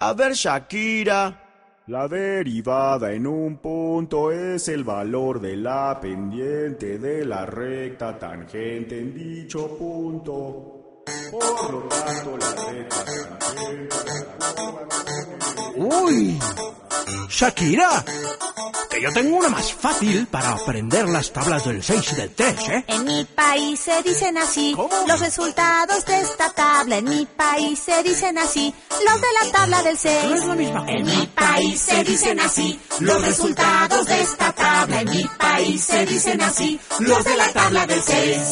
A ver, Shakira. La derivada en un punto es el valor de la pendiente de la recta tangente en dicho punto. Por lo tanto, la recta tangente... ¡Uy! ¡Shakira! Que yo tengo una más fácil para aprender las tablas del 6 y del 3, ¿eh? En mi país se dicen así. ¿Cómo? Los resultados de esta tabla. En mi país se dicen así. Los de la tabla del 6. No es la misma cosa. En mi país se dicen así. Los resultados de esta tabla. En mi país se dicen así. Los de la tabla del 6.